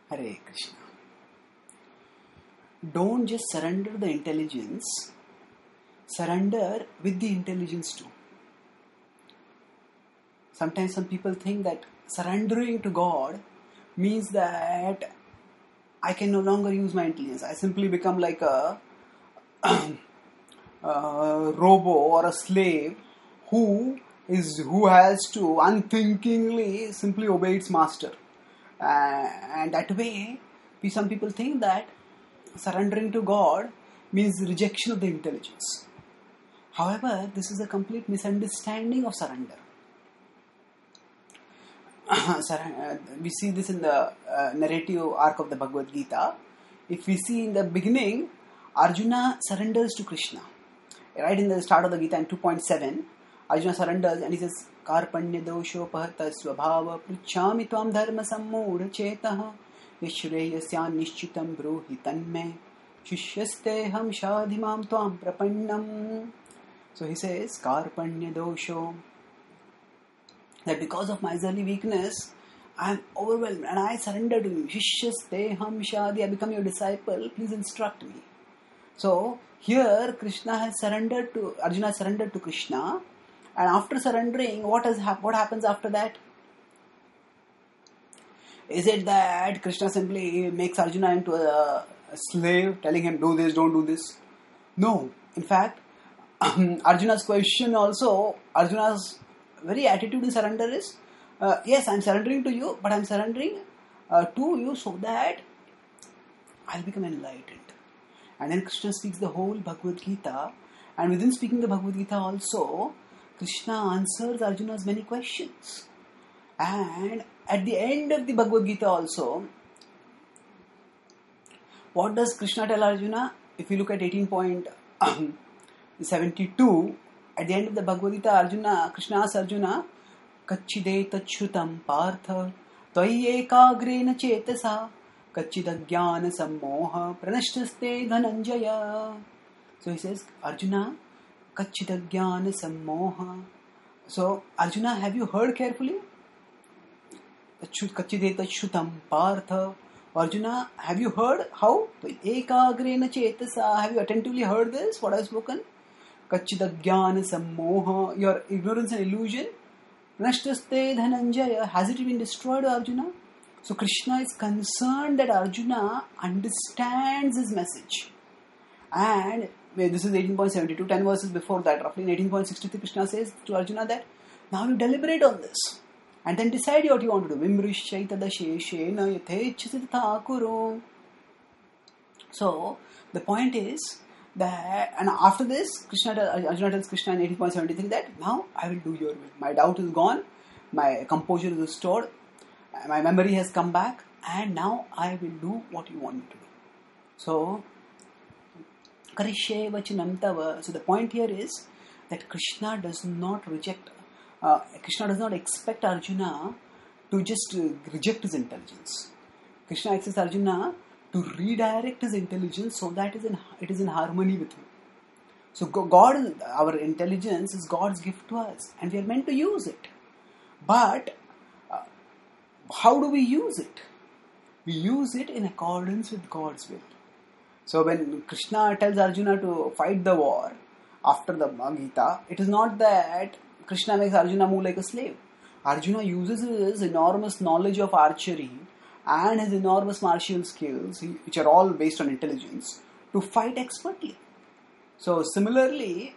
Hare Krishna. Don't just surrender the intelligence, surrender with the intelligence too. Sometimes some people think that surrendering to God means that I can no longer use my intelligence. I simply become like a robo or a slave who has to unthinkingly simply obey its master. And that way, some people think that surrendering to God means rejection of the intelligence. However, this is a complete misunderstanding of surrender. We see this in the narrative arc of the Bhagavad Gita. If we see in the beginning, Arjuna surrenders to Krishna. Right in the start of the Gita in 2.7, Arjuna surrenders and he says, Karpanya dosho pahata svabhava pruchami tvam dharma sammudha chetaha yashreyasya nishchitam bruhi tanme shishyaste ham shadhimam tvam prapannam. So he says, Karpanya dosho, that because of miserly weakness, I am overwhelmed and I surrender to you. Shishyaste ham shadi, I become your disciple, please instruct me. So here Arjuna surrendered to Krishna, and after surrendering, what happens after that? Is it that Krishna simply makes Arjuna into a slave, telling him do this, don't do this? No. In fact, Arjuna's very attitude in surrender is, yes, I'm surrendering to you, but I'm surrendering to you so that I'll become enlightened. And then Krishna speaks the whole Bhagavad Gita, and within speaking the Bhagavad Gita also, Krishna answers Arjuna's many questions. And at the end of the Bhagavad Gita also, what does Krishna tell Arjuna? If you look at 18.72, at the end of the Bhagavad Gita, Krishna asks Arjuna, Kachide tachrutam partha tvai ekagrena chetasa kachidajnana sammoha pranashtaste dhananjaya. So he says, Arjuna, kachidajnana sammoha. So, Arjuna, have you heard carefully? Kachide tachrutam partha. Arjuna, have you heard how? Ekagrena chetasa. Have you attentively heard this, what I have spoken? Kachidajnana sammoha, your ignorance and illusion. Nashtaste dhananjaya, has it been destroyed, Arjuna? So Krishna is concerned that Arjuna understands his message. And this is 18.72, 10 verses before that, roughly in 18.63, Krishna says to Arjuna that, now you deliberate on this and then decide what you want to do. Vimrishyaita sheshena yathechasita kuru. So the point is that, and after this, Arjuna tells Krishna in 18.73 that now I will do your will. My doubt is gone, my composure is restored, my memory has come back, and now I will do what you want me to do. So, Karishye vachanam tava. So the point here is that Krishna does not expect Arjuna to just reject his intelligence. Krishna expects Arjuna to redirect his intelligence so that it is in harmony with him. So God, our intelligence is God's gift to us, and we are meant to use it. But how do we use it? We use it in accordance with God's will. So when Krishna tells Arjuna to fight the war after the Gita, it is not that Krishna makes Arjuna move like a slave. Arjuna uses his enormous knowledge of archery and his enormous martial skills, which are all based on intelligence, to fight expertly. So similarly,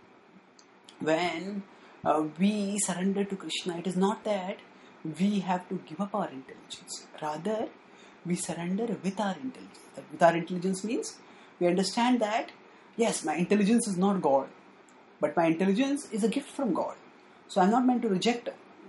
when we surrender to Krishna, it is not that we have to give up our intelligence. Rather, we surrender with our intelligence. With our intelligence means we understand that, yes, my intelligence is not God, but my intelligence is a gift from God. So I'm not meant to reject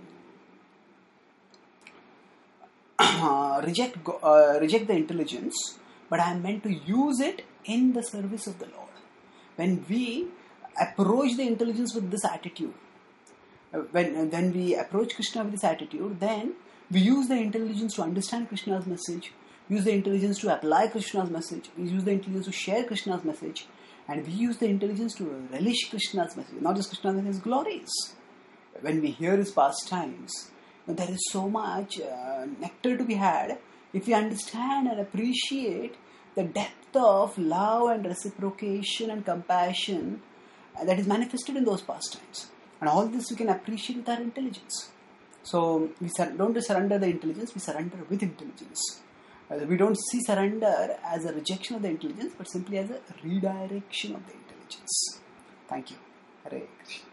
the intelligence, but I am meant to use it in the service of the Lord. When we approach the intelligence with this attitude, when we approach Krishna with this attitude, then we use the intelligence to understand Krishna's message, use the intelligence to apply Krishna's message, we use the intelligence to share Krishna's message, and we use the intelligence to relish Krishna's message, not just Krishna's message, his glories. When we hear his pastimes, there is so much nectar to be had if we understand and appreciate the depth of love and reciprocation and compassion that is manifested in those pastimes. And all this we can appreciate with our intelligence. So we don't surrender the intelligence, we surrender with intelligence. We don't see surrender as a rejection of the intelligence, but simply as a redirection of the intelligence. Thank you. Hare Krishna.